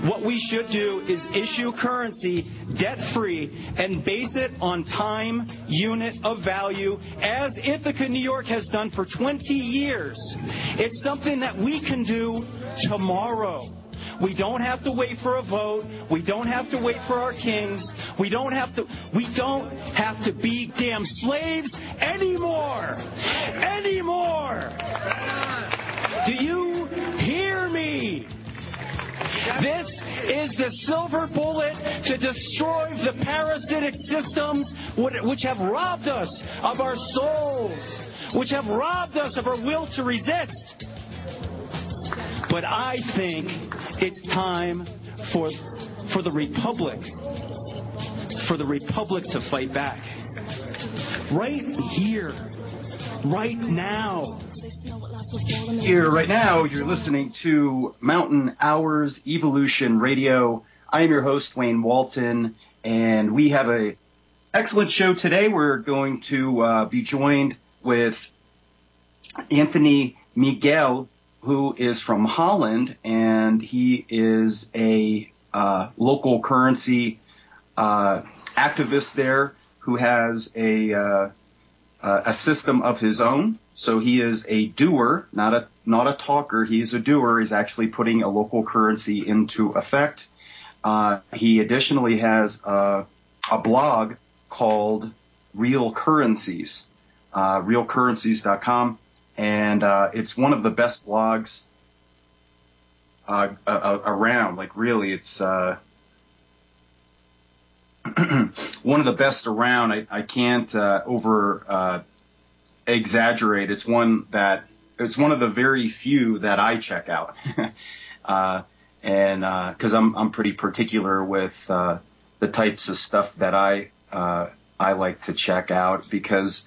what we should do is issue currency debt-free and base it on time unit of value, as Ithaca, New York has done for 20 years. It's something that we can do tomorrow. We don't have to wait for a vote. We don't have to wait for our kings. We don't have to be damn slaves anymore. Anymore. Do you hear me? This is the silver bullet to destroy the parasitic systems which have robbed us of our souls, which have robbed us of our will to resist. But I think it's time for the Republic to fight back. Right here, right now. Here, right now, you're listening to Mountain Hours Evolution Radio. I am your host, Wayne Walton, and we have an excellent show today. We're going to be joined with Anthony Miguel, who is from Holland, and he is a local currency activist there who has a system of his own. So he is a doer, not a talker. He's a doer. He's actually putting a local currency into effect. He additionally has a blog called Real Currencies, realcurrencies.com. And it's one of the best blogs around. Like, really, it's one of the best around. I can't over exaggerate. It's one of the very few that I check out, and because I'm pretty particular with the types of stuff that I like to check out, because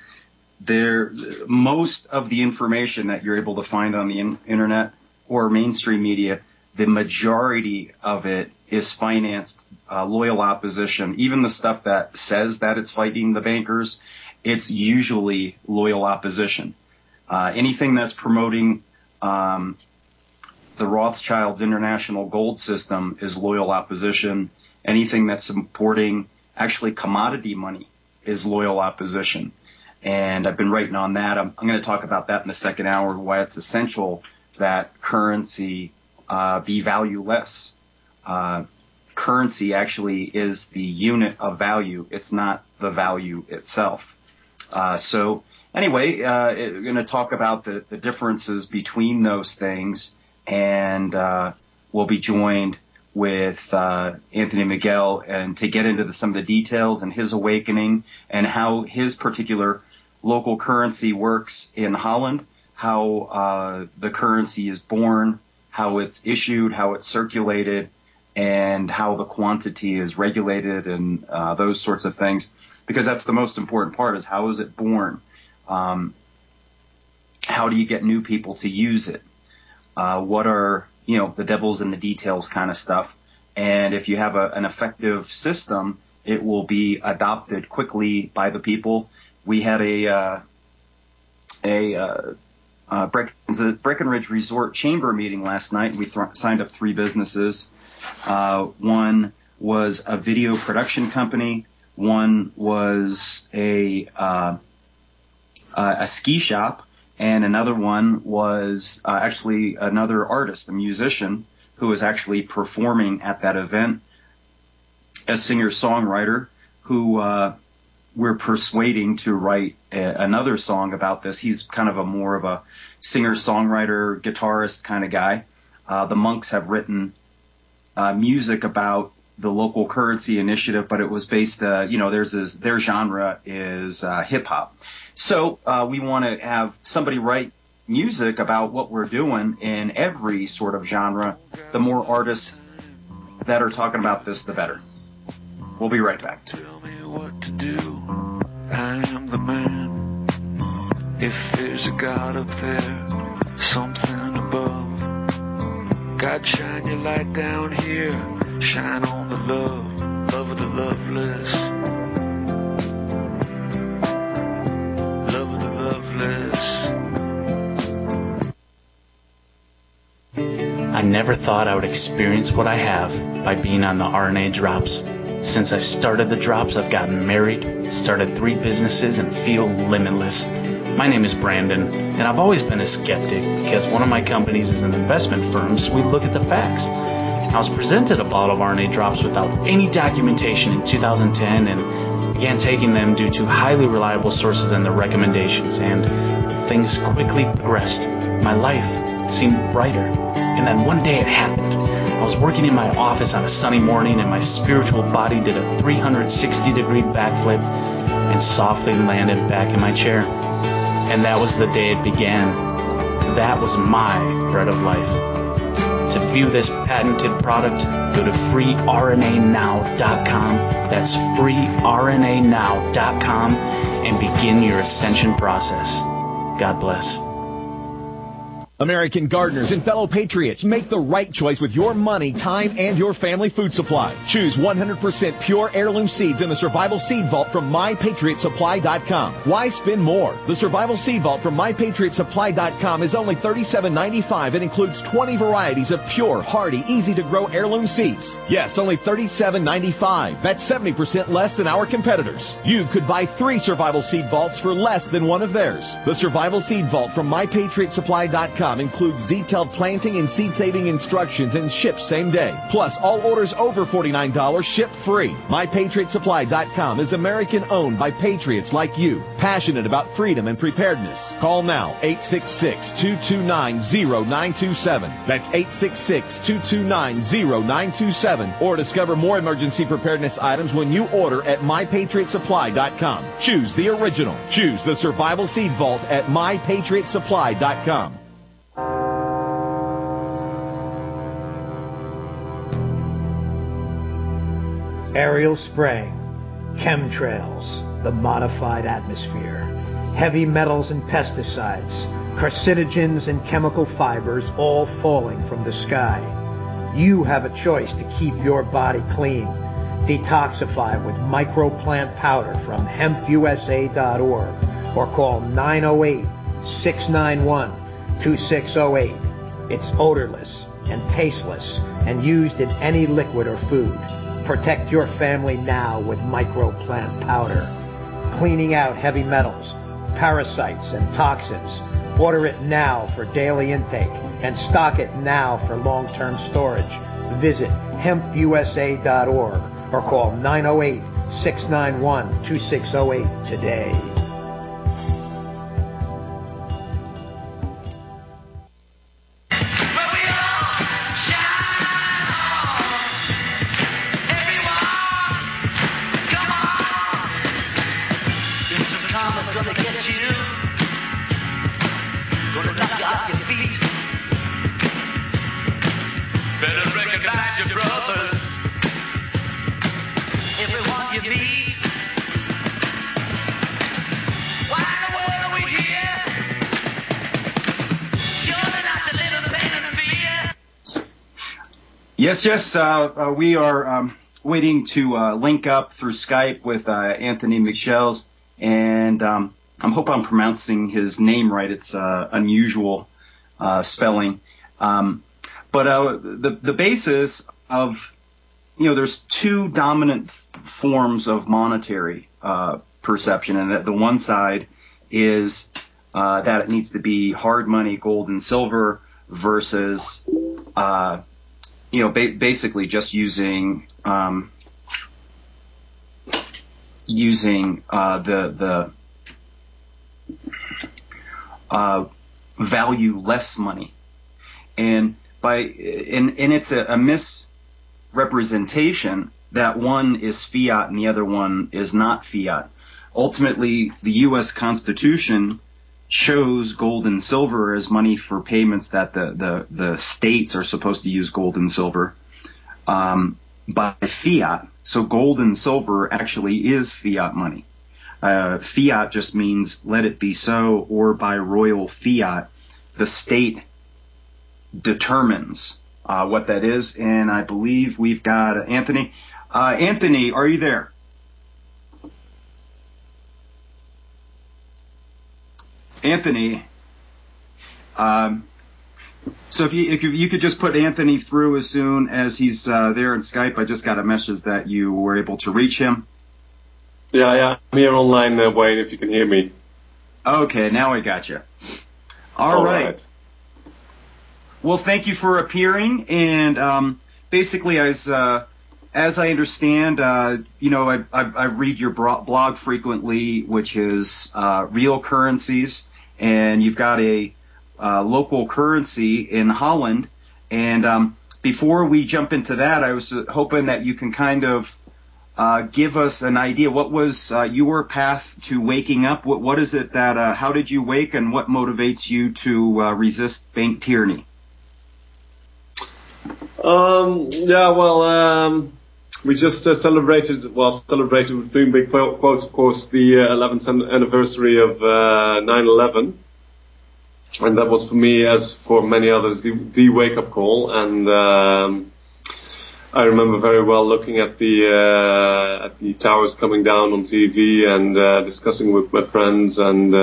most of the information that you're able to find on the internet or mainstream media, the majority of it is financed loyal opposition. Even the stuff that says that it's fighting the bankers, it's usually loyal opposition. Anything that's promoting the Rothschilds International Gold System is loyal opposition. Anything that's supporting actually commodity money is loyal opposition. And I've been writing on that. I'm going to talk about that in the second hour, why it's essential that currency be valueless. Currency actually is the unit of value. It's not the value itself. So anyway, we're going to talk about the differences between those things, and we'll be joined with Anthony Miguel and to get into some of the details and his awakening and how his particular local currency works in Holland, how the currency is born, how it's issued, how it's circulated, and how the quantity is regulated, and those sorts of things. Because that's the most important part, is how is it born? How do you get new people to use it? What are, the devil's in the details kind of stuff. And if you have an effective system, it will be adopted quickly by the people. We had a Breckenridge Resort Chamber meeting last night. We signed up 3 businesses. One was a video production company. One was a ski shop, and another one was actually another artist, a musician, who was actually performing at that event, a singer-songwriter who we're persuading to write another song about this. He's kind of more of a singer-songwriter, guitarist kind of guy. The Monks have written music about the local currency initiative, but it was based, their genre is hip-hop. So we want to have somebody write music about what we're doing in every sort of genre. The more artists that are talking about this, the better. We'll be right back. Tell me what to do. I am the man. If there's a God up there, something above, God, shine your light down here. Shine on the love of the loveless. Love of the loveless. I never thought I would experience what I have by being on the RNA drops. Since I started the drops, I've gotten married, started 3 businesses, and feel limitless. My name is Brandon, and I've always been a skeptic because one of my companies is an investment firm, so we look at the facts. I was presented a bottle of RNA drops without any documentation in 2010 and began taking them due to highly reliable sources and their recommendations, and things quickly progressed. My life seemed brighter, and then one day it happened. I was working in my office on a sunny morning, and my spiritual body did a 360-degree backflip and softly landed back in my chair. And that was the day it began. That was my bread of life. To view this patented product, go to freernanow.com. That's freernanow.com and begin your ascension process. God bless. American gardeners and fellow patriots, make the right choice with your money, time, and your family food supply. Choose 100% pure heirloom seeds in the Survival Seed Vault from MyPatriotSupply.com. Why spend more? The Survival Seed Vault from MyPatriotSupply.com is only $37.95 and includes 20 varieties of pure, hardy, easy-to-grow heirloom seeds. Yes, only $37.95. That's 70% less than our competitors. You could buy 3 Survival Seed Vaults for less than one of theirs. The Survival Seed Vault from MyPatriotSupply.com includes detailed planting and seed-saving instructions and ships same day. Plus, all orders over $49 ship free. MyPatriotSupply.com is American-owned by patriots like you, passionate about freedom and preparedness. Call now, 866-229-0927. That's 866-229-0927. Or discover more emergency preparedness items when you order at MyPatriotSupply.com. Choose the original. Choose the Survival Seed Vault at MyPatriotSupply.com. Aerial spraying, chemtrails, the modified atmosphere, heavy metals and pesticides, carcinogens and chemical fibers all falling from the sky. You have a choice to keep your body clean. Detoxify with microplant powder from hempusa.org or call 908-691-2608. It's odorless and tasteless and used in any liquid or food. Protect your family now with microplant powder. Cleaning out heavy metals, parasites, and toxins. Order it now for daily intake and stock it now for long-term storage. Visit hempusa.org or call 908-691-2608 today. Yes. We are waiting to link up through Skype with Anthony McShells, and I hope I'm pronouncing his name right. It's unusual spelling. But the basis of, there's 2 dominant forms of monetary perception, and the one side is that it needs to be hard money, gold and silver, versus basically just using the value less money, and it's a misrepresentation that one is fiat and the other one is not fiat. Ultimately, the U.S. Constitution shows gold and silver as money for payments that the states are supposed to use gold and silver by fiat. So gold and silver actually is fiat money. Fiat just means let it be so, or by royal fiat, the state determines what that is. And I believe we've got Anthony. Anthony, are you there? Anthony, So if you could just put Anthony through as soon as he's there in Skype. I just got a message that you were able to reach him. Yeah, I'm here online, Wayne, if you can hear me. Okay, now I got you. All right. Well, thank you for appearing, and basically, as I understand, I read your blog frequently, which is Real Currencies, and you've got a local currency in Holland. And before we jump into that, I was hoping that you can kind of give us an idea. What was your path to waking up? What is it that? How did you wake, and what motivates you to resist bank tyranny? We just celebrated between big quotes, of course, the 11th anniversary of 9/11, and that was for me, as for many others, the wake-up call. And I remember very well looking at the towers coming down on TV and discussing with my friends. And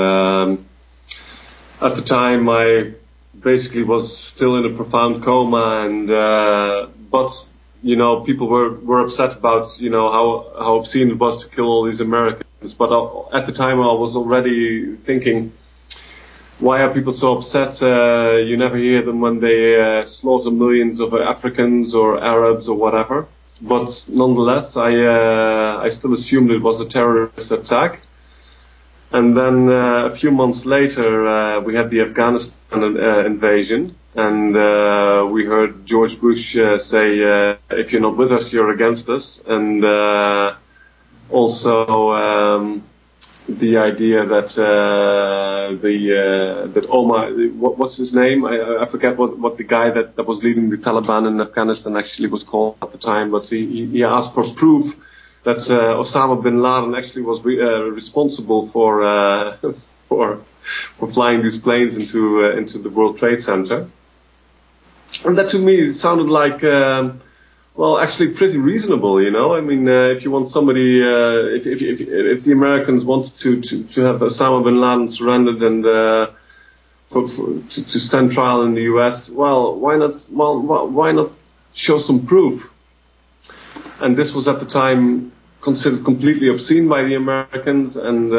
at the time, I basically was still in a profound coma, and but people were upset about how obscene it was to kill all these Americans. But at the time, I was already thinking, why are people so upset? You never hear them when they slaughter millions of Africans or Arabs or whatever. But nonetheless, I still assumed it was a terrorist attack. And then a few months later, we had the Afghanistan invasion, and we heard George Bush say, if you're not with us, you're against us. And also the idea that that Omar, what's his name? I forget what the guy that was leading the Taliban in Afghanistan actually was called at the time, but he asked for proof that Osama bin Laden actually was responsible for flying these planes into the World Trade Center. And that to me sounded like, actually pretty reasonable, I mean, if you want somebody, if the Americans wanted to have Osama bin Laden surrendered and to stand trial in the U.S., why not show some proof? And this was at the time considered completely obscene by the Americans, and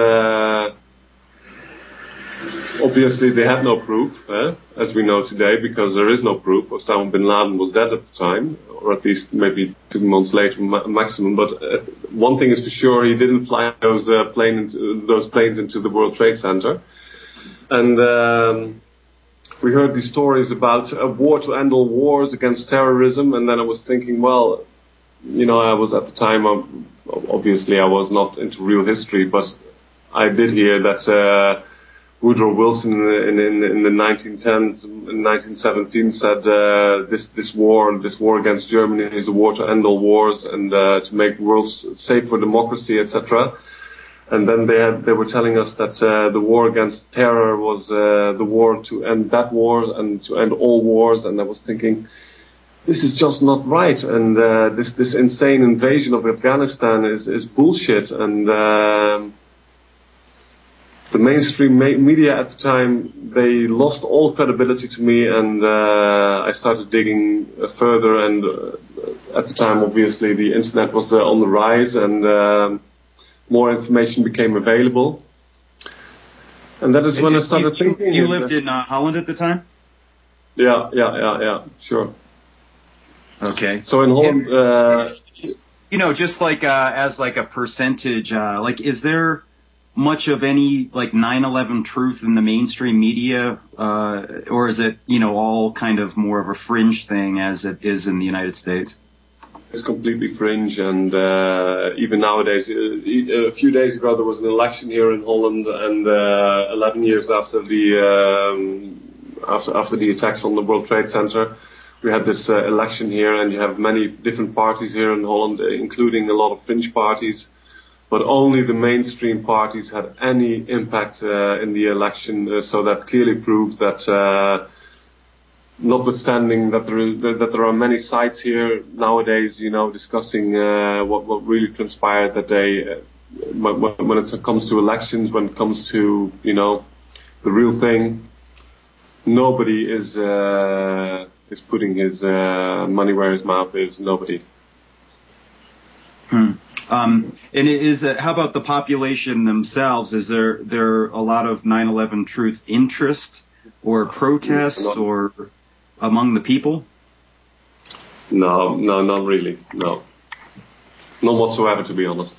obviously they had no proof, as we know today, because there is no proof. Osama bin Laden was dead at the time, or at least maybe 2 months later maximum. But one thing is for sure, he didn't fly those planes into the World Trade Center. And we heard these stories about a war to end all wars against terrorism, and then I was thinking, I was at the time, obviously I was not into real history, but I did hear that Woodrow Wilson in the 1910s, in 1917 said this war against Germany is a war to end all wars and to make the world safe for democracy, etc. And then they were telling us that the war against terror was the war to end that war and to end all wars. And I was thinking, this is just not right. And this insane invasion of Afghanistan is bullshit. And the mainstream media at the time, they lost all credibility to me, and I started digging further. And at the time, obviously, the internet was on the rise, and more information became available. And that is when I started thinking. You lived in Holland at the time? Yeah, sure. Okay. So in Holland, just like as like a percentage, is there much of any 9/11 truth in the mainstream media, or is it all kind of more of a fringe thing as it is in the United States? It's completely fringe, and even nowadays, a few days ago there was an election here in Holland, and 11 years after the attacks on the World Trade Center, we had this election here, and you have many different parties here in Holland, including a lot of fringe parties. But only the mainstream parties had any impact in the election, so that clearly proved that, notwithstanding that there are many sites here nowadays, discussing what really transpired that day, when it comes to elections, when it comes to the real thing, nobody is putting his money where his mouth is. Nobody. And how about the population themselves? Is there a lot of 9/11 Truth interest or protests or among the people? No, not really. No, not whatsoever, to be honest.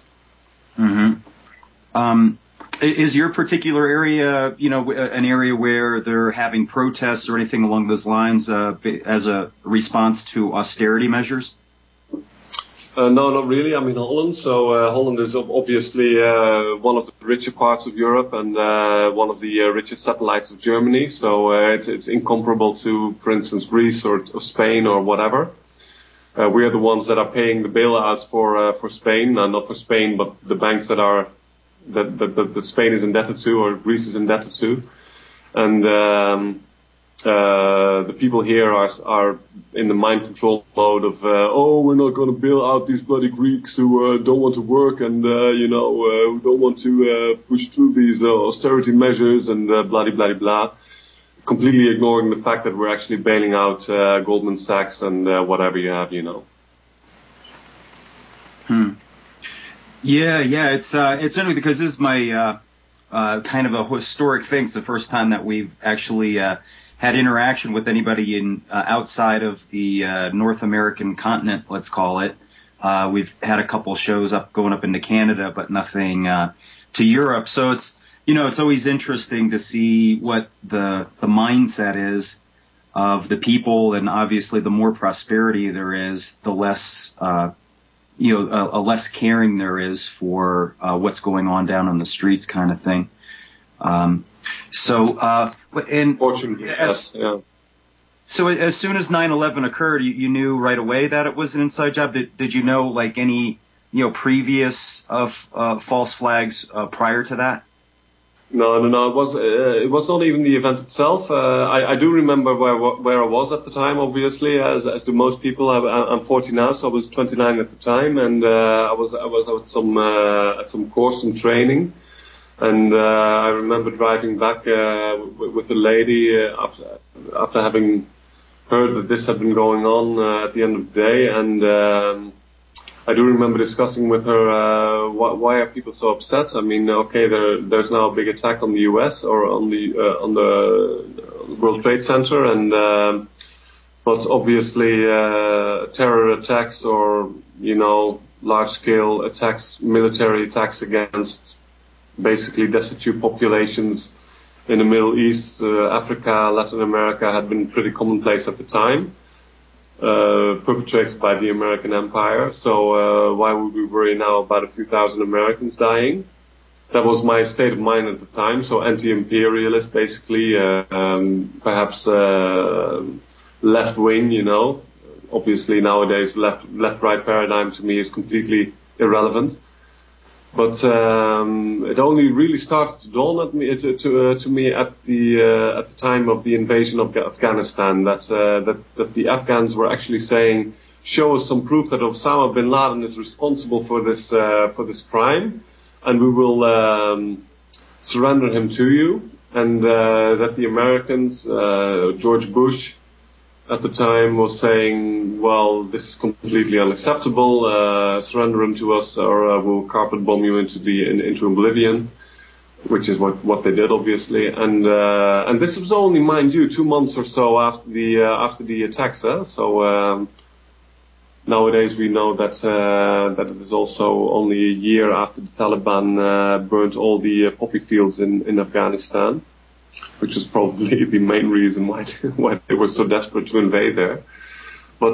Is your particular area, an area where they're having protests or anything along those lines as a response to austerity measures? No, not really. I'm in Holland, so Holland is obviously one of the richer parts of Europe and one of the richest satellites of Germany. So it's incomparable to, for instance, Greece or Spain or whatever. We are the ones that are paying the bailouts for Spain, not for Spain, but the banks that Spain is indebted to or Greece is indebted to, and the people here are in the mind control mode of we're not going to bail out these bloody Greeks who don't want to work and who don't want to push through these austerity measures and blah blah blah, completely ignoring the fact that we're actually bailing out Goldman Sachs and whatever you have, Yeah, it's interesting because this is my kind of a historic thing. It's the first time that we've actually had interaction with anybody in outside of the North American continent, let's call it. We've had a couple shows going up into Canada, but nothing to Europe. So it's always interesting to see what the mindset is of the people, and obviously the more prosperity there is, the less a less caring there is for what's going on down on the streets, kind of thing. Fortunately, yes. So as soon as 9/11 occurred, you knew right away that it was an inside job. Did you know like any previous false flags prior to that? No. It was not even the event itself. I do remember where I was at the time. Obviously, as do most people. I'm 40 now, so I was 29 at the time, and I was at some course and training. And I remember driving back with a lady after having heard that this had been going on at the end of the day, and I do remember discussing with her why are people so upset. I mean, okay, there's now a big attack on the U.S. or on the World Trade Center, and but obviously terror attacks or large-scale attacks, military attacks against basically destitute populations in the Middle East, Africa, Latin America had been pretty commonplace at the time, perpetrated by the American empire. So why would we worry now about a few thousand Americans dying? That was my state of mind at the time. So anti-imperialist, basically, perhaps left-wing. Obviously nowadays left-right paradigm to me is completely irrelevant. But it only really started to dawn to me at the time of the invasion of Afghanistan that the Afghans were actually saying, "Show us some proof that Osama bin Laden is responsible for this crime, and we will surrender him to you." And that the Americans, George Bush at the time, was saying, well, this is completely unacceptable, surrender him to us or we'll carpet bomb you into oblivion, which is what they did, obviously. And this was only, mind you, 2 months or so after the attacks. So nowadays we know that it is also only a year after the Taliban burnt all the poppy fields in Afghanistan, which is probably the main reason why they were so desperate to invade there. But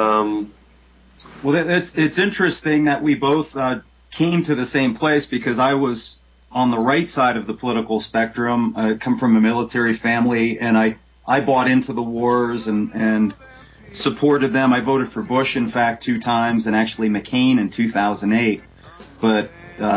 well, it's interesting that we both came to the same place, because I was on the right side of the political spectrum. I come from a military family, and I bought into the wars and supported them. I voted for Bush, in fact, 2 times, and actually McCain in 2008. But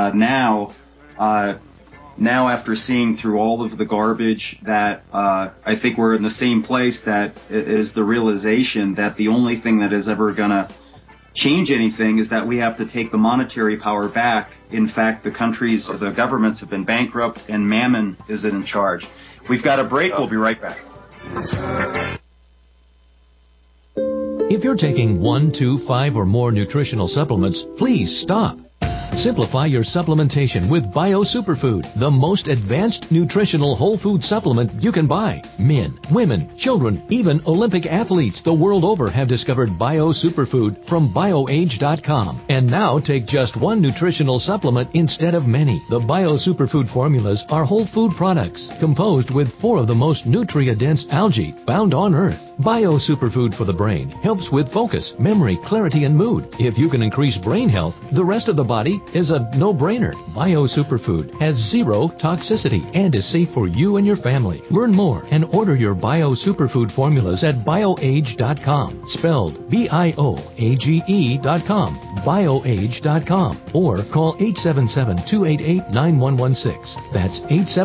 now, after seeing through all of the garbage, that I think we're in the same place, that is the realization that the only thing that is ever going to change anything is that we have to take the monetary power back. In fact, the governments have been bankrupt, and Mammon is in charge. We've got a break. We'll be right back. If you're taking 1, 2, 5, or more nutritional supplements, please stop. Simplify your supplementation with Bio Superfood, the most advanced nutritional whole food supplement you can buy. Men, women, children, even Olympic athletes the world over have discovered Bio Superfood from BioAge.com. And now take just one nutritional supplement instead of many. The Bio Superfood formulas are whole food products composed with 4 of the most nutrient-dense algae found on Earth. Bio Superfood for the brain helps with focus, memory, clarity, and mood. If you can increase brain health, the rest of the body is a no-brainer. Bio Superfood has 0 toxicity and is safe for you and your family. Learn more and order your Bio Superfood formulas at BioAge.com, spelled BIOAGE.com, BioAge.com, or call 877-288-9116. That's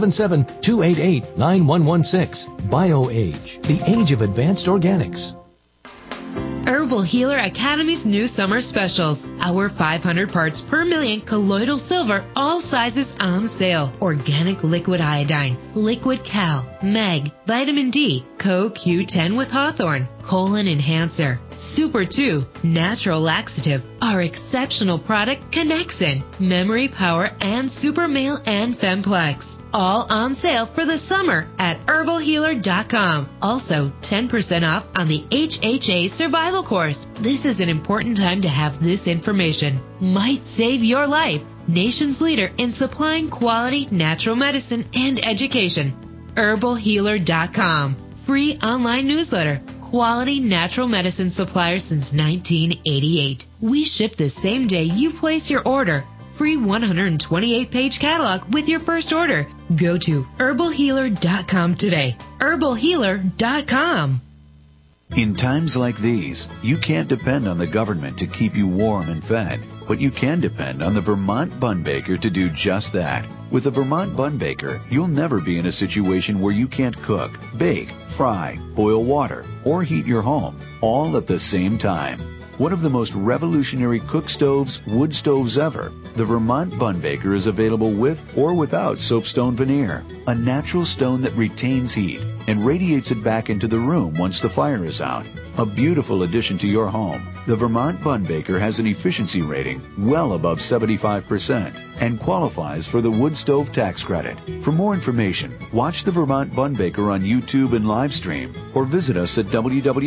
877-288-9116. BioAge, the age of advanced organics. Herbal Healer Academy's new summer specials. Our 500 parts per million colloidal silver, all sizes on sale. Organic liquid iodine, liquid cal, meg, vitamin D, CoQ10 with hawthorn, colon enhancer, Super 2, natural laxative, our exceptional product Connexin, memory power, and Super Male and Femplex. All on sale for the summer at herbalhealer.com. Also, 10% off on the HHA Survival Course. This is an important time to have this information. Might save your life. Nation's leader in supplying quality natural medicine and education. herbalhealer.com. Free online newsletter. Quality natural medicine supplier since 1988. We ship the same day you place your order. Free 128-page catalog with your first order. Go to herbalhealer.com today. herbalhealer.com. In times like these, you can't depend on the government to keep you warm and fed, but you can depend on the Vermont Bun Baker to do just that. With the Vermont Bun Baker, you'll never be in a situation where you can't cook, bake, fry, boil water, or heat your home, all at the same time. One of the most revolutionary cook stoves, wood stoves ever, the Vermont Bun Baker is available with or without soapstone veneer, a natural stone that retains heat and radiates it back into the room once the fire is out. A beautiful addition to your home. The Vermont Bun Baker has an efficiency rating well above 75% and qualifies for the wood stove tax credit. For more information, watch the Vermont Bun Baker on YouTube and live stream or visit us at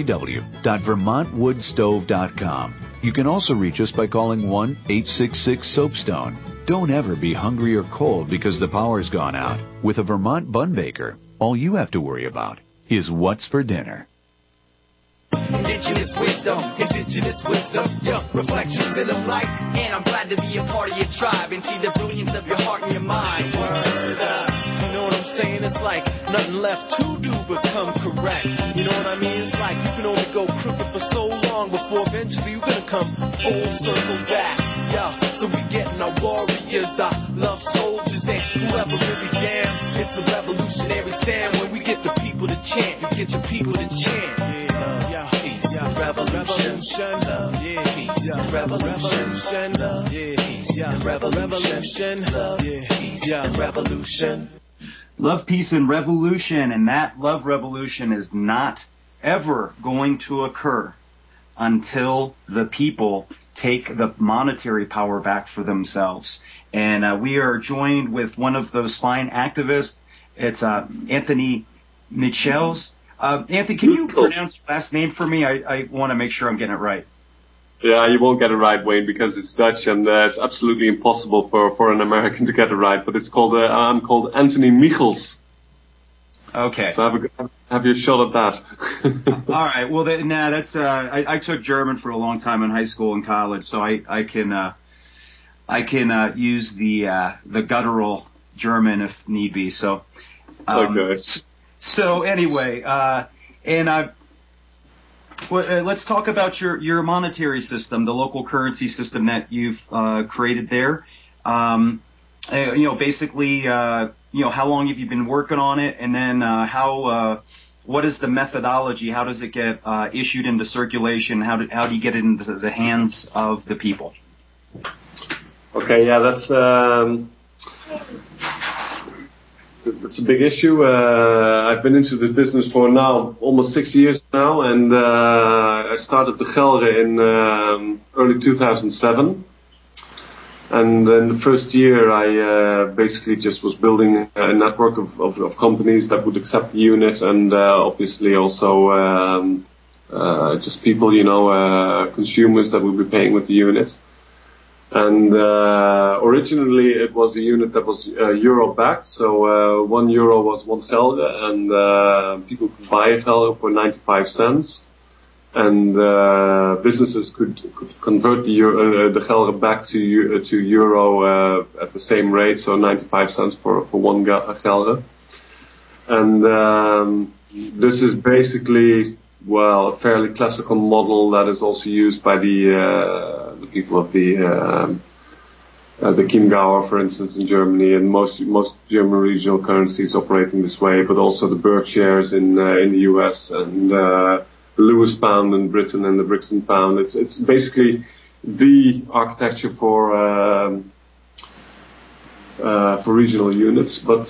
www.vermontwoodstove.com. You can also reach us by calling 1-866-SOAPSTONE. Don't ever be hungry or cold because the power's gone out. With a Vermont Bun Baker, all you have to worry about is what's for dinner. Indigenous wisdom, yeah, reflections in the light. And I'm glad to be a part of your tribe and see the brilliance of your heart and your mind. Word up. You know what I'm saying? It's like nothing left to do but come correct. You know what I mean? It's like you can only go crooked for so long before eventually you're gonna come full circle back. Yeah, so we getting our warriors, our love soldiers, and whoever really down. It's a revolutionary stand when we get the people to chant. You get your people to chant. Revolution, love, yeah, peace, yeah, revolution, love, yeah, peace, yeah, revolution, love, yeah, peace, yeah, revolution. Love, peace, and revolution, and that love revolution is not ever going to occur until the people take the monetary power back for themselves. And we are joined with one of those fine activists. It's Anthony Michels. Anthony, can you pronounce your last name for me? I want to make sure I'm getting it right. Yeah, you won't get it right, Wayne, because it's Dutch and it's absolutely impossible for an American to get it right. But it's called I'm called Anthony Michels. Okay. So have your shot at that. All right. Well, that's I took German for a long time in high school and college, so I can use the guttural German if need be. So. Okay. So anyway, let's talk about your monetary system, the local currency system that you've created there. Basically, how long have you been working on it, and then what is the methodology? How does it get issued into circulation? How do you get it into the hands of the people? Okay, yeah, that's. it's a big issue. I've been into the business for now almost 6 years now, and I started the Gelre in early 2007. And in the first year, I basically just was building a network of companies that would accept the unit, and obviously also just people, consumers that would be paying with the unit. And originally, it was a unit that was euro-backed, so 1 euro was 1 Gelre, and people could buy a Gelre for 95 cents. And businesses could convert the Gelre back to euro at the same rate, so 95 cents for 1 Gelre. And this is basically, a fairly classical model that is also used by the people of the Chiemgauer, for instance, in Germany, and most German regional currencies operating this way, but also the Berkshires in the US, and the Lewis pound in Britain, and the Brixton pound. It's basically the architecture for regional units, but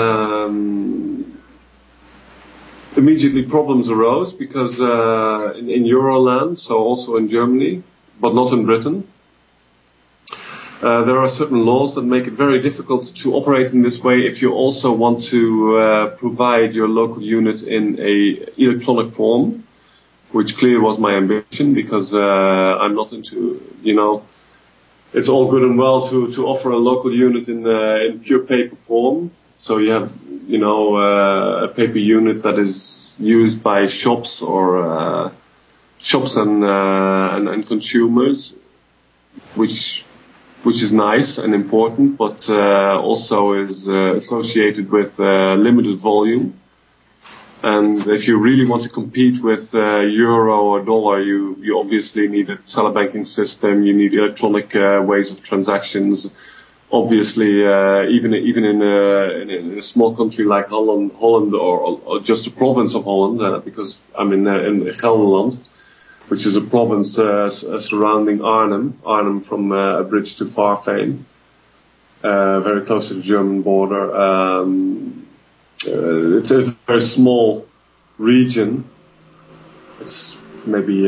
immediately problems arose because in Euroland, so also in Germany, but not in Britain, there are certain laws that make it very difficult to operate in this way if you also want to provide your local unit in a electronic form, which clearly was my ambition, because I'm not into, it's all good and well to offer a local unit in pure paper form. So you have, a paper unit that is used by shops or shops and consumers, which is nice and important, but also is associated with limited volume. And if you really want to compete with euro or dollar, you obviously need a telebanking system. You need electronic ways of transactions. Obviously, even in a small country like Holland, or just a province of Holland, because I'm in Gelderland, which is a province surrounding Arnhem from a bridge to Vaarveen, very close to the German border. It's a very small region. It's maybe,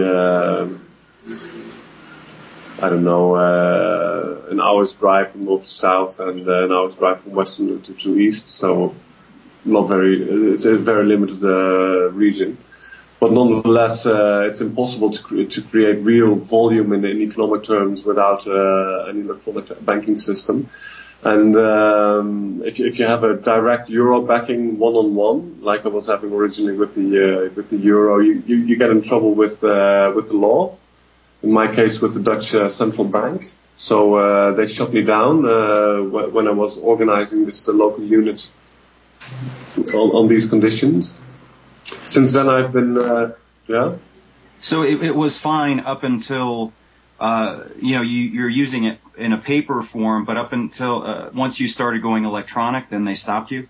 an hour's drive from north to south, and an hour's drive from west to east. So it's a very limited region. But nonetheless, it's impossible to create real volume in economic terms without an electronic banking system. And if you have a direct euro backing one-on-one, like I was having originally with the euro, you get in trouble with the law. In my case, with the Dutch central bank. So they shut me down when I was organizing this local unit on these conditions. Since then, I've been So it was fine up until you're using it in a paper form, but up until once you started going electronic, then they stopped you?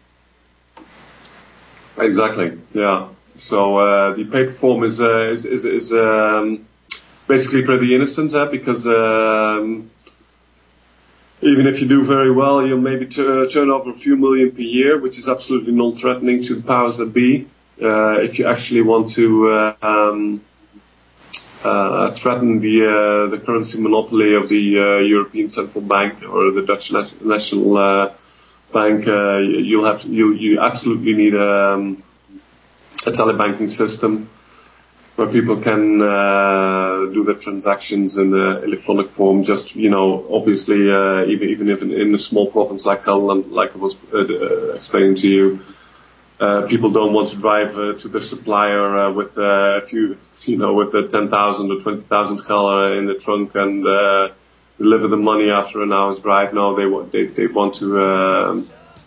Exactly, yeah. So the paper form is basically pretty innocent, because even if you do very well, you'll maybe turn over a few million per year, which is absolutely non-threatening to the powers that be. If you actually want to threaten the currency monopoly of the European Central Bank or the Dutch National Bank, you absolutely need a telebanking system where people can do their transactions in electronic form. Just obviously, even if in a small province like Gelderland, like I was explaining to you. People don't want to drive to their supplier with a few, with the 10,000 or 20,000 Gelre in the trunk and deliver the money after an hour's drive. No, they want to.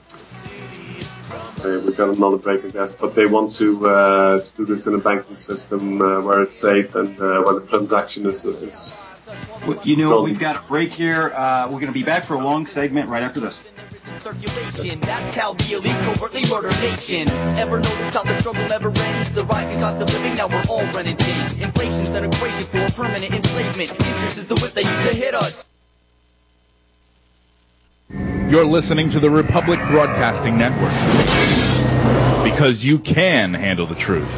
We've got another break, I guess, but they want to do this in a banking system where it's safe and where the transaction is. We've got a break here. We're going to be back for a long segment right after this. Circulation, that's how the elite covertly murder nation. Ever notice how the struggle never ends? The rising cost of living, now we're all running things. Inflation's an equation for permanent enslavement. Interest is the whip they use to hit us. You're listening to the Republic Broadcasting Network. Because you can handle the truth.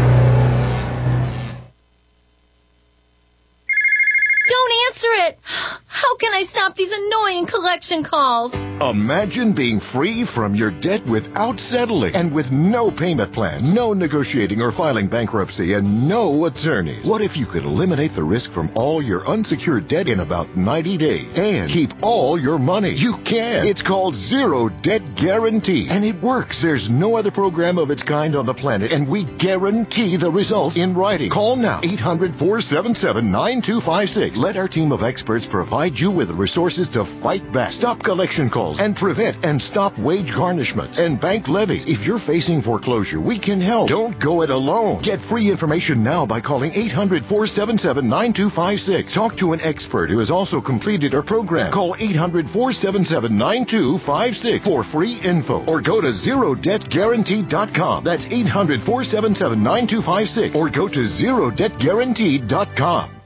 Don't answer it! How can I stop these annoying collection calls? Imagine being free from your debt without settling and with no payment plan, no negotiating or filing bankruptcy, and no attorneys. What if you could eliminate the risk from all your unsecured debt in about 90 days and keep all your money? You can. It's called Zero Debt Guarantee, and it works. There's no other program of its kind on the planet, and we guarantee the results in writing. Call now, 800-477-9256. Let our team of experts provide you with the resources to fight back, stop collection calls, and prevent and stop wage garnishments and bank levies. If you're facing foreclosure, we can help. Don't go it alone. Get free information now by calling 800-477-9256. Talk to an expert who has also completed our program. Call 800-477-9256 for free info, or go to ZeroDebtGuarantee.com. That's 800-477-9256, or go to ZeroDebtGuarantee.com.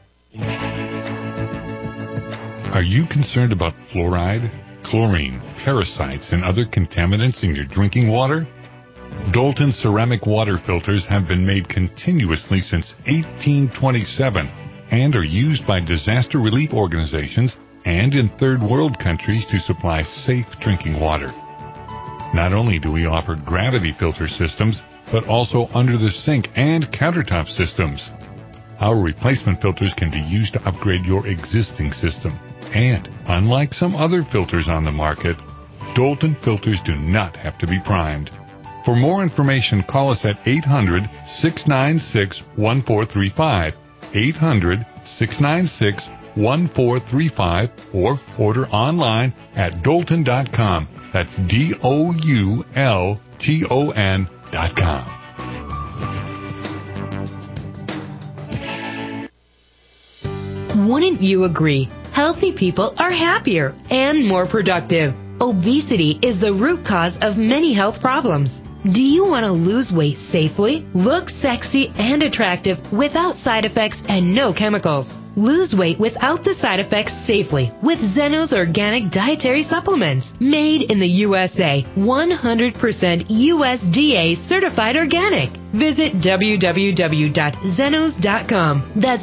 Are you concerned about fluoride, chlorine, parasites, and other contaminants in your drinking water? Dalton ceramic water filters have been made continuously since 1827 and are used by disaster relief organizations and in third world countries to supply safe drinking water. Not only do we offer gravity filter systems, but also under the sink and countertop systems. Our replacement filters can be used to upgrade your existing system. And, unlike some other filters on the market, Dalton filters do not have to be primed. For more information, call us at 800-696-1435, 800-696-1435, or order online at Dalton.com. That's DOULTON.com. Wouldn't you agree? Healthy people are happier and more productive. Obesity is the root cause of many health problems. Do you want to lose weight safely, look sexy and attractive without side effects and no chemicals? Lose weight without the side effects safely with Zenos Organic Dietary Supplements. Made in the USA, 100% USDA certified organic. Visit www.zenos.com. That's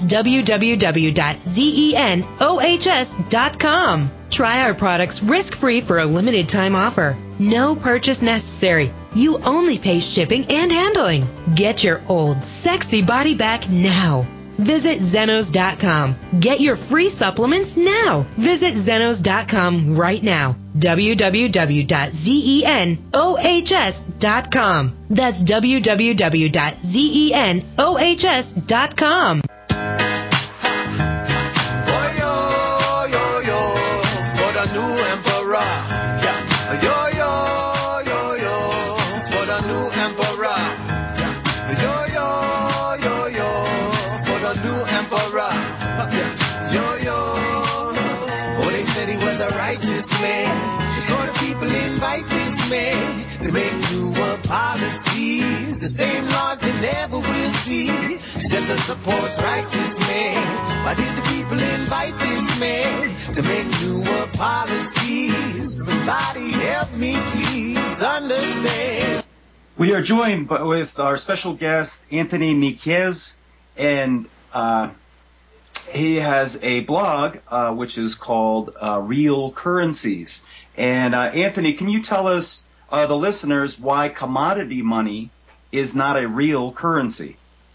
www.zenohs.com. Try our products risk-free for a limited time offer. No purchase necessary. You only pay shipping and handling. Get your old, sexy body back now. Visit Zenos.com. Get your free supplements now. Visit Zenos.com right now. www.zenohs.com. That's www.zenohs.com. To make newer policies, the same laws they never will see. Except the supports righteous men. Why did the people invite this man to make newer policies? Somebody help me please understand. We are joined with our special guest, Anthony Miquez, and he has a blog which is called Real Currencies. And Anthony, can you tell us, the listeners, why commodity money is not a real currency?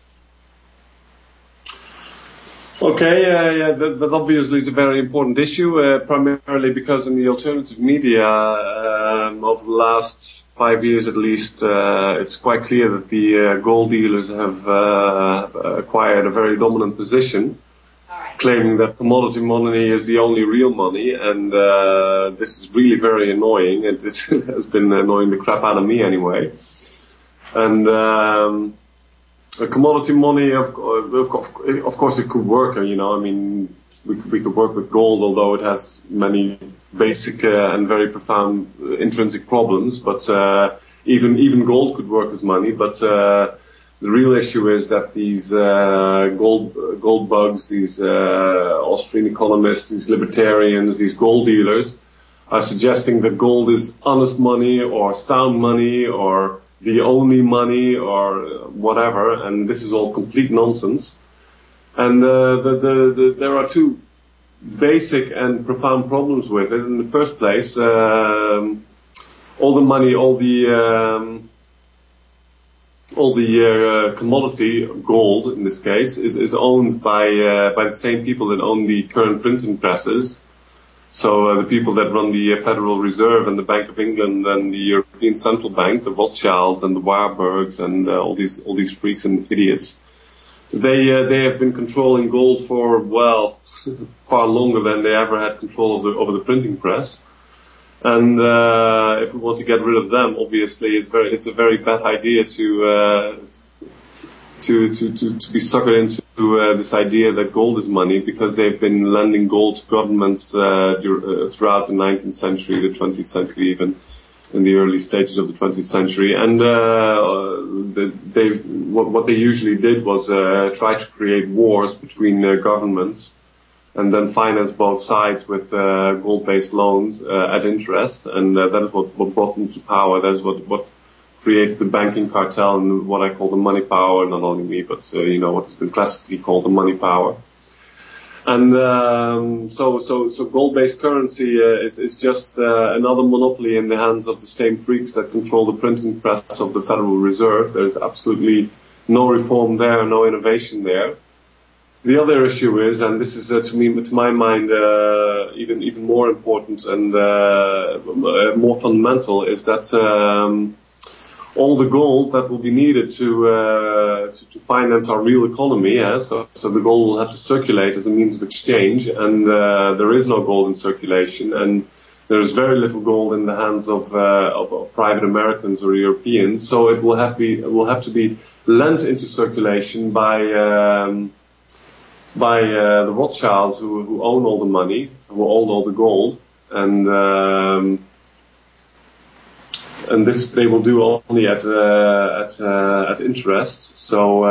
Okay, that obviously is a very important issue, primarily because in the alternative media of the last 5 years at least, it's quite clear that the gold dealers have acquired a very dominant position, claiming that commodity money is the only real money, and this is really very annoying. It has been annoying the crap out of me anyway. And commodity money, of course, it could work. You know, I mean, we could work with gold, although it has many basic and very profound intrinsic problems. But even gold could work as money. But the real issue is that these gold bugs, these Austrian economists, these libertarians, these gold dealers are suggesting that gold is honest money or sound money or the only money or whatever, and this is all complete nonsense. And there are two basic and profound problems with it. In the first place, all the money, all the commodity, gold in this case, is owned by the same people that own the current printing presses. So the people that run the Federal Reserve and the Bank of England and the European Central Bank, the Rothschilds and the Warburgs and all these freaks and idiots, they have been controlling gold for, well, far longer than they ever had control over the printing press. And if we want to get rid of them, obviously it's a very bad idea to be suckered into this idea that gold is money, because they've been lending gold to governments throughout the 19th century, the 20th century, even in the early stages of the 20th century. And what they usually did was try to create wars between governments, and then finance both sides with gold-based loans at interest, and that is what brought them to power. That is what created the banking cartel and what I call the money power. Not only me, but what has been classically called the money power. And so gold-based currency is just another monopoly in the hands of the same freaks that control the printing press of the Federal Reserve. There's absolutely no reform there, no innovation there. The other issue is, and this is to my mind, even more important and more fundamental, is that all the gold that will be needed to finance our real economy, so the gold will have to circulate as a means of exchange, and there is no gold in circulation, and there is very little gold in the hands of private Americans or Europeans. So it will have to be lent into circulation by the Rothschilds, who own all the money, who own all the gold, and this they will do only at interest. So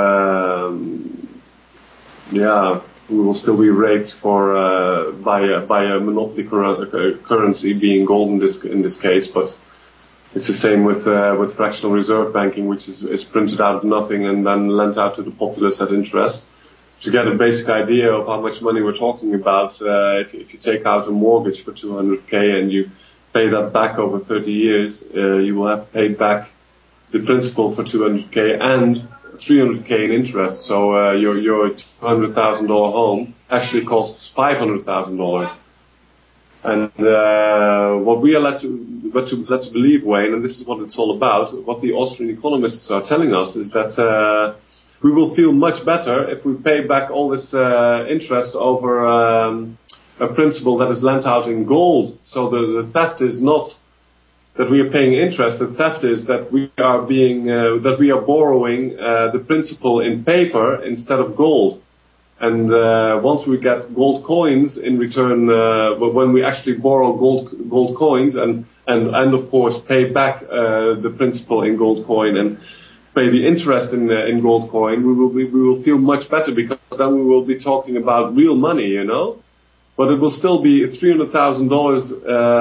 we will still be raped by a monopoly currency, being gold in this case. But it's the same with fractional reserve banking, which is printed out of nothing and then lent out to the populace at interest. To get a basic idea of how much money we're talking about, if you take out a mortgage for 200k and you pay that back over 30 years, you will have paid back the principal for 200k and 300k in interest. So your $200,000 home actually costs $500,000. And what we are led to believe, Wayne, and this is what it's all about, what the Austrian economists are telling us, is that we will feel much better if we pay back all this interest over a principal that is lent out in gold. So the theft is not that we are paying interest. The theft is that we are borrowing the principal in paper instead of gold. And once we get gold coins in return, when we actually borrow gold coins and of course pay back the principal in gold coin and pay the interest in gold coin, we will feel much better, because then we will be talking about real money, But it will still be $300,000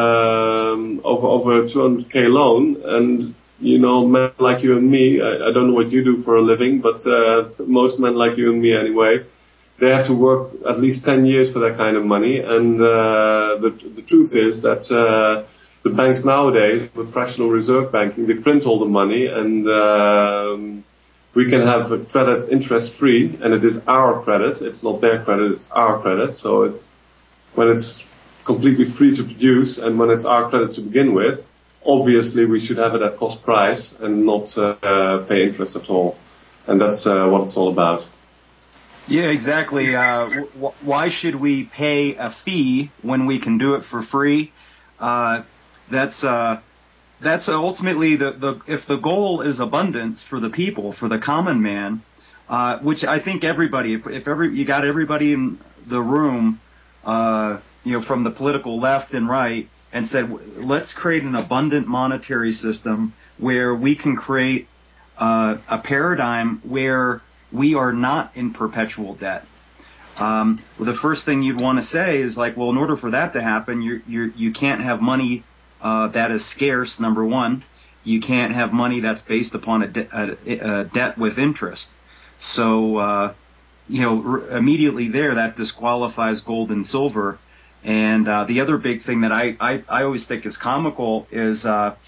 over a 200k loan, and men like you and me, I don't know what you do for a living, but most men like you and me anyway, they have to work at least 10 years for that kind of money. And the truth is that the banks nowadays, with fractional reserve banking, they print all the money, and we can have a credit interest-free, and it is our credit. It's not their credit, it's our credit. So when it's completely free to produce, and when it's our credit to begin with, obviously we should have it at cost price and not pay interest at all. And that's what it's all about. Yeah, exactly. Why should we pay a fee when we can do it for free? That's ultimately if the goal is abundance for the people, for the common man, which I think everybody, if you got everybody in the room, from the political left and right, and said, let's create an abundant monetary system where we can create a paradigm where we are not in perpetual debt. the first thing you'd want to say is like, well, in order for that to happen, you can't have money that is scarce. Number one, you can't have money that's based upon a debt with interest. So immediately there, that disqualifies gold and silver. And the other big thing that I always think is comical is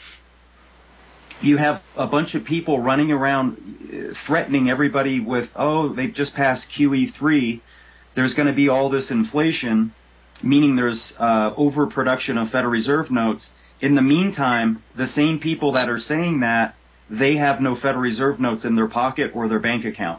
you have a bunch of people running around threatening everybody with, they've just passed QE3. There's going to be all this inflation, meaning there's overproduction of Federal Reserve notes. In the meantime, the same people that are saying that, they have no Federal Reserve notes in their pocket or their bank account.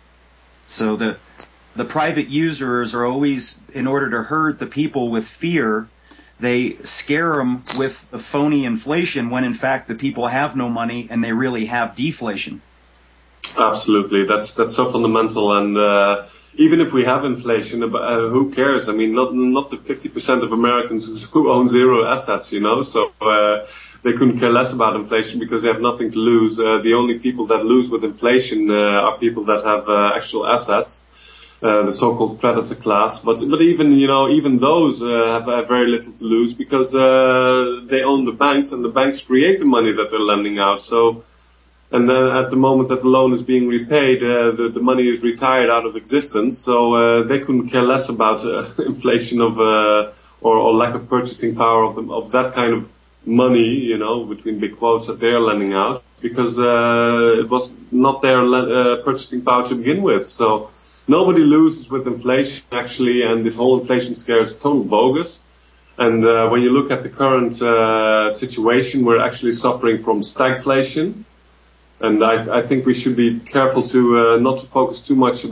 So the private users are always, in order to herd the people with fear, they scare them with the phony inflation when in fact the people have no money and they really have deflation. Absolutely, that's so fundamental. And even if we have inflation, who cares? I mean, not the 50% of Americans who own zero assets, So they couldn't care less about inflation because they have nothing to lose. The only people that lose with inflation are people that have actual assets. The so-called predator class, but even those have very little to lose because they own the banks, and the banks create the money that they're lending out. So, and then at the moment that the loan is being repaid, the money is retired out of existence. So they couldn't care less about inflation of or lack of purchasing power of that kind of money, between big quotes, that they're lending out, because it was not their purchasing power to begin with. So nobody loses with inflation, actually, and this whole inflation scare is total bogus. And when you look at the current situation, we're actually suffering from stagflation. And I think we should be careful to not to focus too much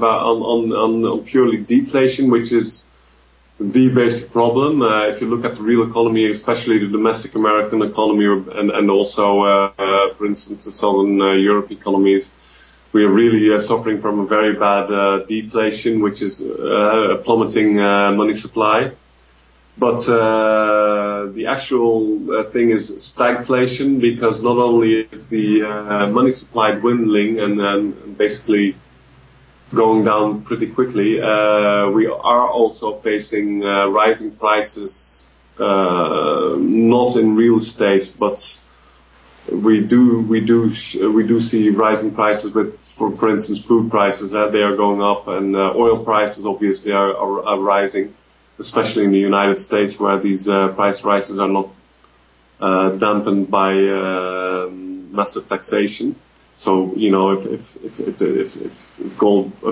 on purely deflation, which is the basic problem. If you look at the real economy, especially the domestic American economy, and also, for instance, the Southern Europe economies, we are really suffering from a very bad deflation, which is plummeting money supply. But the actual thing is stagflation, because not only is the money supply dwindling and basically going down pretty quickly, we are also facing rising prices, not in real estate, but we do see rising prices with, for instance, food prices. They are going up, and oil prices obviously are rising, especially in the United States, where these price rises are not dampened by massive taxation. So if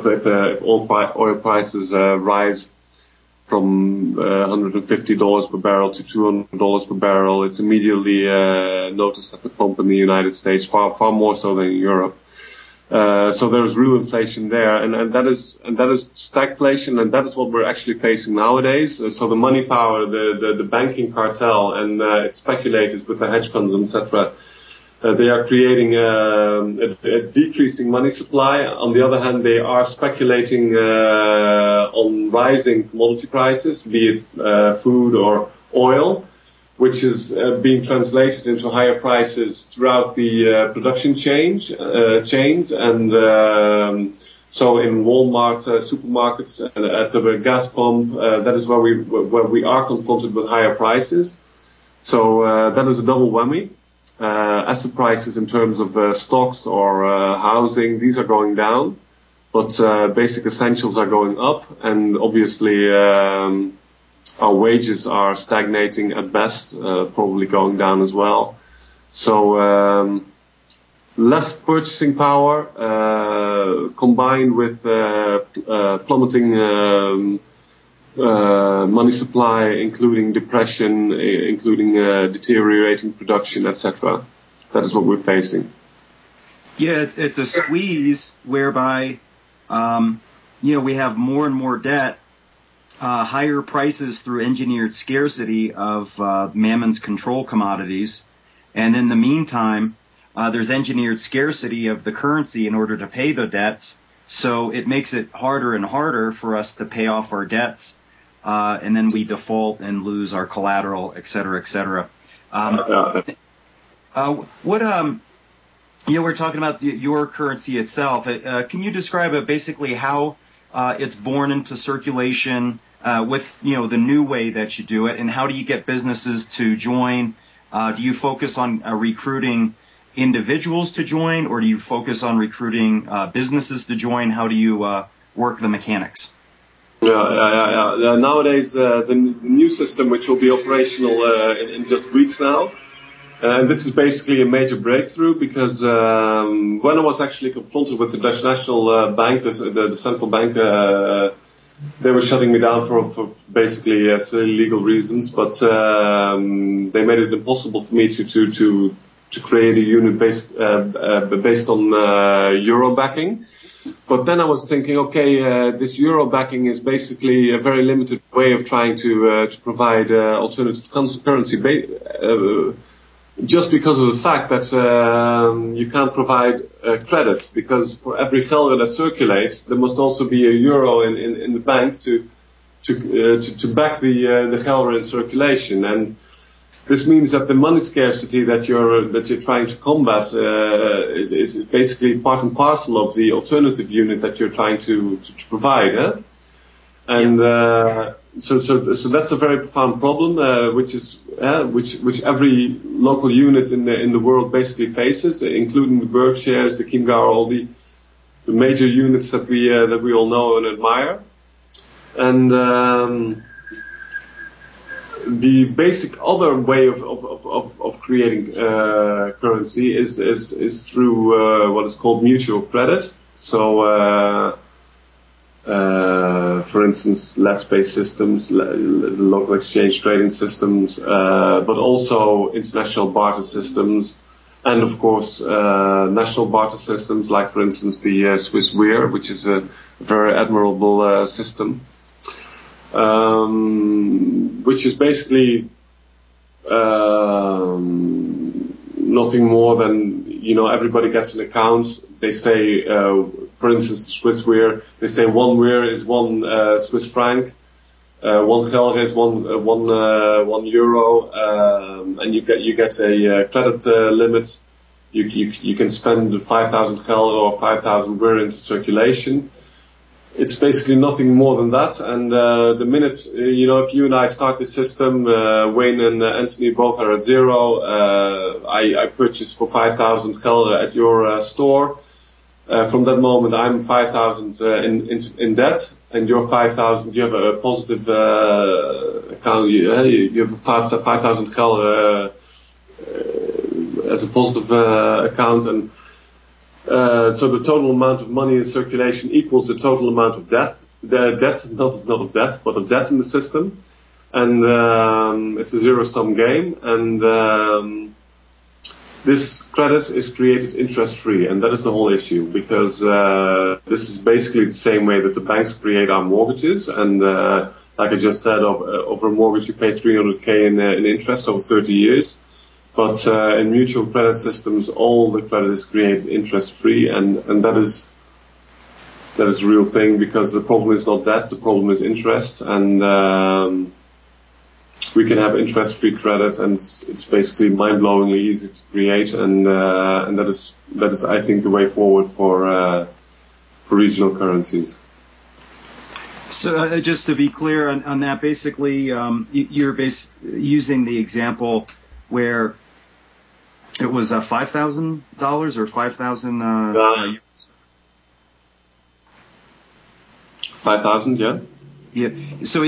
oil prices rise from $150 per barrel to $200 per barrel, it's immediately noticed at the pump in the United States, far more so than in Europe. So there's real inflation there, and that is stagflation, and that is what we're actually facing nowadays. So the money power, the banking cartel, and its speculators with the hedge funds, etc. They are creating a decreasing money supply. On the other hand, they are speculating on rising commodity prices, be it food or oil, which is being translated into higher prices throughout the production chains. And so in Walmart, supermarkets, and at the gas pump, that is where we are confronted with higher prices. So that is a double whammy. Asset prices in terms of stocks or housing, these are going down, but basic essentials are going up, and obviously our wages are stagnating at best, probably going down as well. So less purchasing power combined with plummeting money supply, including depression, including deteriorating production, etc. That is what we're facing. Yeah, it's a squeeze whereby, we have more and more debt, higher prices through engineered scarcity of Mammon's control commodities, and in the meantime, there's engineered scarcity of the currency in order to pay the debts. So it makes it harder and harder for us to pay off our debts. And then we default and lose our collateral, et cetera, et cetera. We're talking about your currency itself. Can you describe basically how it's born into circulation with the new way that you do it, and how do you get businesses to join? Do you focus on recruiting individuals to join, or do you focus on recruiting businesses to join? How do you work the mechanics? Yeah. Nowadays, the new system, which will be operational in just weeks now, and this is basically a major breakthrough because when I was actually confronted with the Dutch National Bank, the central bank, they were shutting me down for basically silly legal reasons, but they made it impossible for me to create a unit based on euro backing. But then I was thinking, okay, this euro backing is basically a very limited way of trying to provide alternative currency, just because of the fact that you can't provide credit, because for every gelder that circulates, there must also be a euro in the bank to back the gelder in circulation. And this means that the money scarcity that you're trying to combat is basically part and parcel of the alternative unit that you're trying to provide. And so that's a very profound problem, which every local unit in the world basically faces, including the Berkshires, the Kingar, all the major units that we all know and admire. And the basic other way of creating currency is through what is called mutual credit. So, for instance, LETS-based systems, local exchange trading systems, but also international barter systems, and of course national barter systems, like for instance the Swiss WEIR, which is a very admirable system. Which is basically nothing more than, everybody gets an account. They say, for instance, the Swiss WEIR, they say 1 WEIR is 1 Swiss franc, 1 gelder is 1 euro, and you get a credit limit. You can spend 5,000 gelder or 5,000 WEIR into circulation. It's basically nothing more than that, and the minute, if you and I start the system, Wayne and Anthony both are at zero, I purchase for 5,000 gelder at your store. From that moment, I'm 5,000 in debt, and your 5,000, you have a positive account, you have 5,000 gelder as a positive account, and so the total amount of money in circulation equals the total amount of debt. The debt, not of debt, but of debt in the system. And it's a zero-sum game. And this credit is created interest-free. And that is the whole issue. Because this is basically the same way that the banks create our mortgages. And like I just said, over a mortgage you pay 300k in interest over 30 years. But in mutual credit systems, all the credit is created interest-free, and that is a real thing, because the problem is not debt, the problem is interest, and we can have interest-free credit, and it's basically mind-blowingly easy to create, and that is, I think, the way forward for regional currencies. So just to be clear on that, basically, you're using the example where it was $5,000 or 5,000 euros? 5,000, yeah. Yeah. So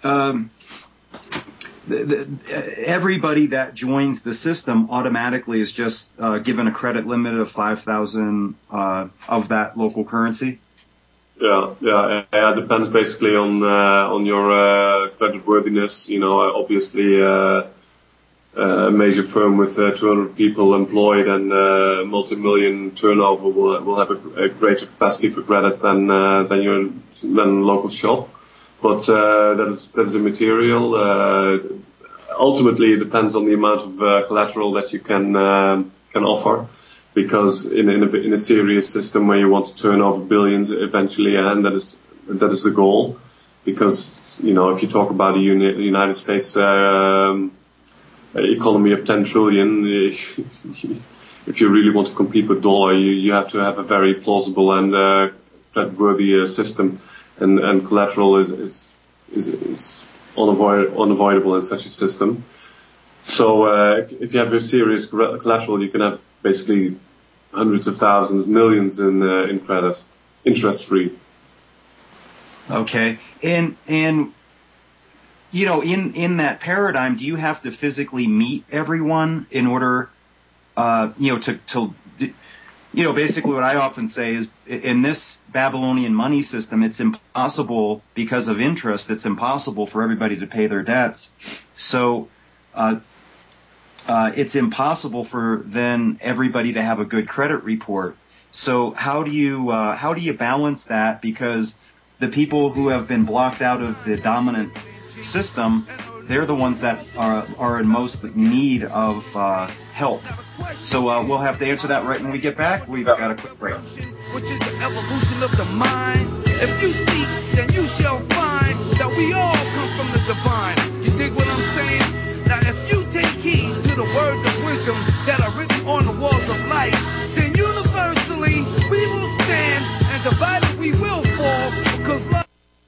everybody that joins the system automatically is just given a credit limit of 5,000 of that local currency? Yeah. It depends basically on your credit worthiness. Obviously. A major firm with 200 people employed and multi-million turnover will have a greater capacity for credit than a local shop, but that is immaterial. Ultimately, it depends on the amount of collateral that you can offer, because in a serious system where you want to turn over billions eventually, and that is the goal, because if you talk about the United States. Economy of 10 trillion, if you really want to compete with dollar, you have to have a very plausible and creditworthy system. and collateral is unavoidable in such a system. So if you have a serious collateral, you can have basically hundreds of thousands, millions in credit, interest-free. Okay, and you know, in that paradigm, do you have to physically meet everyone in order, basically what I often say is in this Babylonian money system, it's impossible because of interest. It's impossible for everybody to pay their debts. So it's impossible for then everybody to have a good credit report. So how do you balance that? Because the people who have been blocked out of the dominant system, they're the ones that are in most need of help. So we'll have to answer that right when we get back. We've got a quick break. Which is the evolution of the mind. If you seek, then you shall find that we all come from the divine. You dig what I'm saying? Now if you take heed to the words of wisdom that are written on the walls of life, then universally we will stand, and divided we will fall, because love.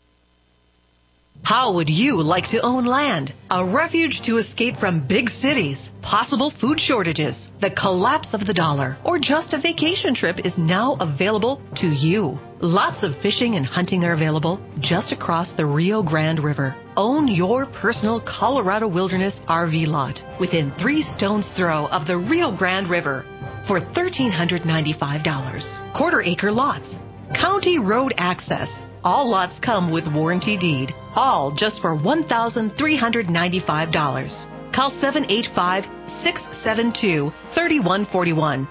How would you like to own land? A refuge to escape from big cities, possible food shortages, the collapse of the dollar, or just a vacation trip is now available to you. Lots of fishing and hunting are available just across the Rio Grande River. Own your personal Colorado Wilderness RV lot within 3 stones throw of the Rio Grande River for $1,395. Quarter-acre lots, county road access. All lots come with warranty deed. All just for $1,395. Call 785-672-3141.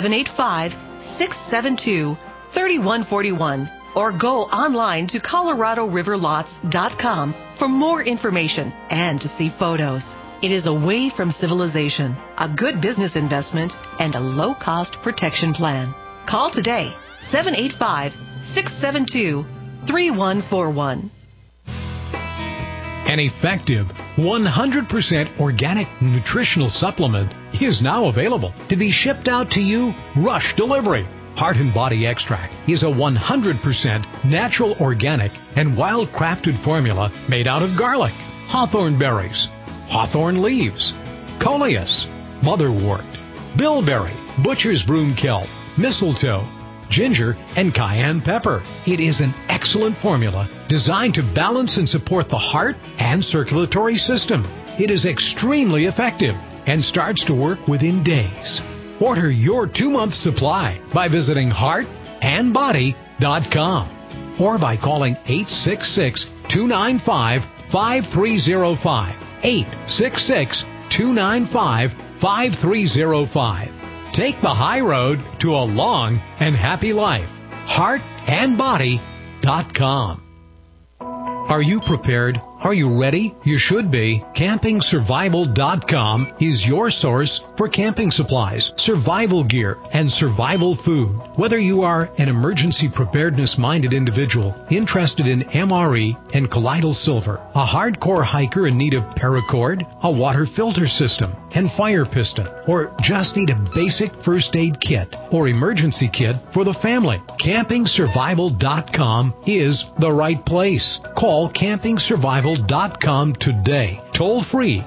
785-672-3141. Or go online to ColoradoRiverLots.com for more information and to see photos. It is away from civilization, a good business investment, and a low-cost protection plan. Call today, 785-672-3141. An effective 100% organic nutritional supplement is now available to be shipped out to you rush delivery. Heart and Body Extract is a 100% natural, organic, and wild-crafted formula made out of garlic, hawthorn berries, hawthorn leaves, coleus, motherwort, bilberry, butcher's broom kelp, mistletoe, ginger, and cayenne pepper. It is an excellent formula designed to balance and support the heart and circulatory system. It is extremely effective and starts to work within days. Order your 2-month supply by visiting heartandbody.com or by calling 866-295-5305. 866-295-5305. Take the high road to a long and happy life. Heartandbody.com. Are you prepared? Are you ready? You should be. CampingSurvival.com is your source for camping supplies, survival gear, and survival food. Whether you are an emergency preparedness-minded individual interested in MRE and colloidal silver, a hardcore hiker in need of paracord, a water filter system, and fire piston, or just need a basic first aid kit or emergency kit for the family, CampingSurvival.com is the right place. Call CampingSurvival.com today. Toll free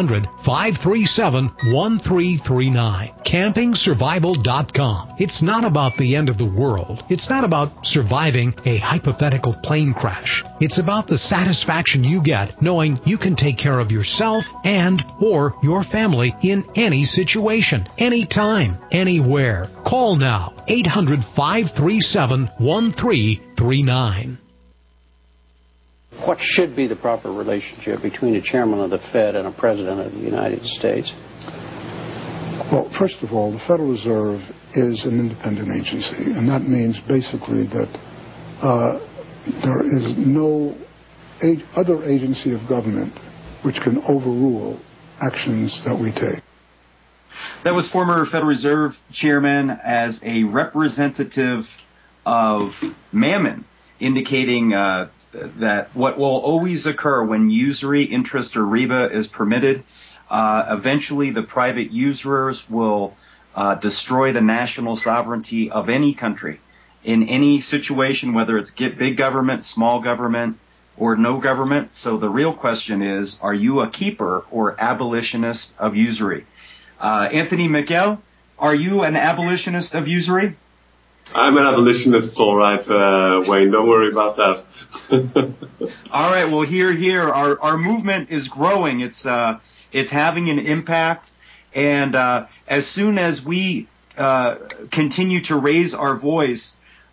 800-537-1339. CampingSurvival.com. It's not about the end of the world. It's not about surviving a hypothetical plane crash. It's about the satisfaction you get knowing you can take care of yourself and or your family in any situation, anytime, anywhere. Call now. 800-537-1339. What should be the proper relationship between a chairman of the Fed and a president of the United States? Well, first of all, the Federal Reserve is an independent agency, and that means basically that there is no other agency of government which can overrule actions that we take. That was former Federal Reserve Chairman as a representative of Mammon, indicating that what will always occur when usury, interest, or riba is permitted, eventually the private usurers will destroy the national sovereignty of any country. in any situation, whether it's big government, small government, or no government. So the real question is, are you a keeper or abolitionist of usury? Anthony Miguel, are you an abolitionist of usury? I'm an abolitionist, all right, Wayne. Don't worry about that. All right. Well, here, our movement is growing. It's having an impact, and as soon as we continue to raise our voice,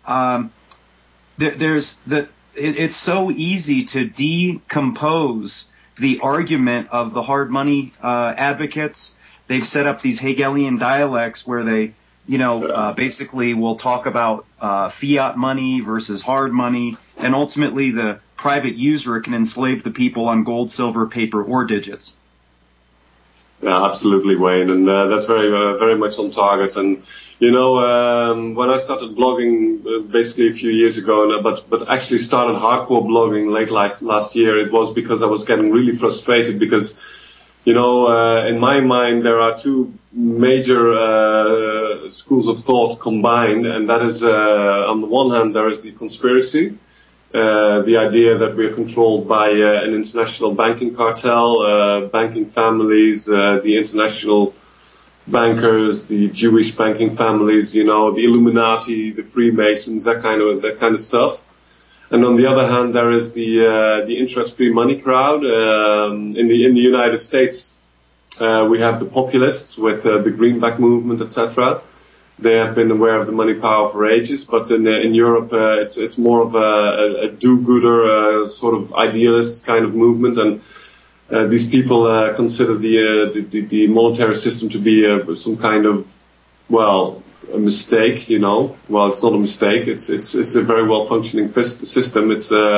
it's so easy to decompose the argument of the hard money advocates. They've set up these Hegelian dialects where they, basically will talk about fiat money versus hard money, and ultimately the private usurer can enslave the people on gold, silver, paper, or digits. Yeah, absolutely, Wayne, and that's very much on target. And when I started blogging basically a few years ago, but actually started hardcore blogging late last year, it was because I was getting really frustrated because, in my mind there are two major schools of thought combined, and that is on the one hand there is the conspiracy. The idea that we are controlled by an international banking cartel, banking families, the international bankers, the Jewish banking families, the Illuminati, the Freemasons, that kind of stuff. And on the other hand, there is the interest-free money crowd. In the United States, we have the populists with the Greenback movement, etc. They have been aware of the money power for ages, but in Europe it's more of a do-gooder sort of idealist kind of movement, and these people consider the monetary system to be some kind of a mistake. Well, it's not a mistake. It's a very well functioning system.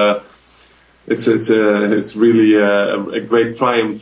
It's really a great triumph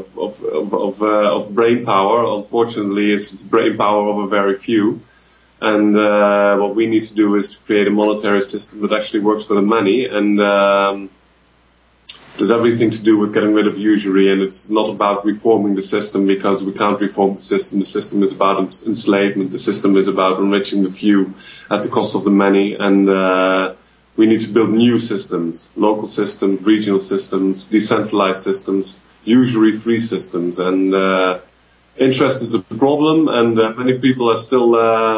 of brain power. Unfortunately, it's brain power of a very few. And what we need to do is to create a monetary system that actually works for the money. And there's everything to do with getting rid of usury. And it's not about reforming the system, because we can't reform the system. The system is about enslavement. The system is about enriching the few at the cost of the many. And we need to build new systems, local systems, regional systems, decentralized systems, usury-free systems. And interest is a problem, and many people are still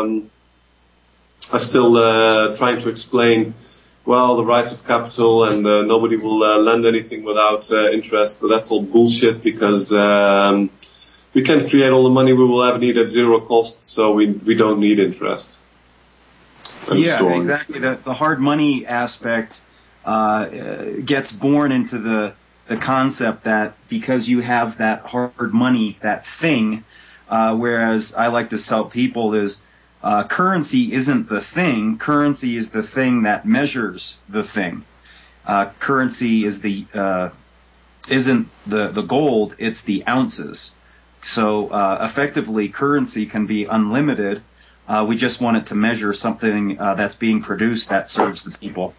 trying to explain, the rights of capital, and nobody will lend anything without interest. But that's all bullshit, because we can create all the money we will ever need at zero cost, so we don't need interest. Yeah, exactly. The hard money aspect gets born into the concept that because you have that hard money, that thing, whereas I like to tell people is currency isn't the thing. Currency is the thing that measures the thing. Currency is isn't the gold, it's the ounces. So effectively, currency can be unlimited. We just want it to measure something that's being produced that serves the people.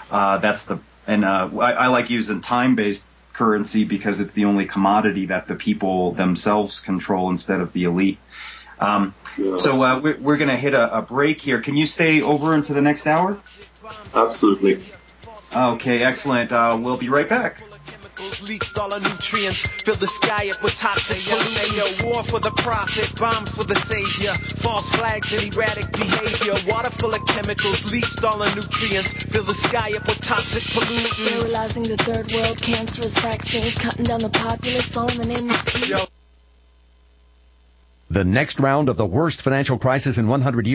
I like using time-based currency because it's the only commodity that the people themselves control instead of the elite. So we're going to hit a break here. Can you stay over into the next hour? Absolutely. Okay, excellent. We'll be right back. Leaked all our nutrients, fill the sky up with toxic pollution. War for the profit, bombs for the savior, false flags and erratic behavior. Water full of chemicals, leached all our nutrients, fill the sky up with toxic pollution. Sterilizing the third world, cancerous vaccines, cutting down the populace, all in the name of peace. The next round of the worst financial crisis in 100 years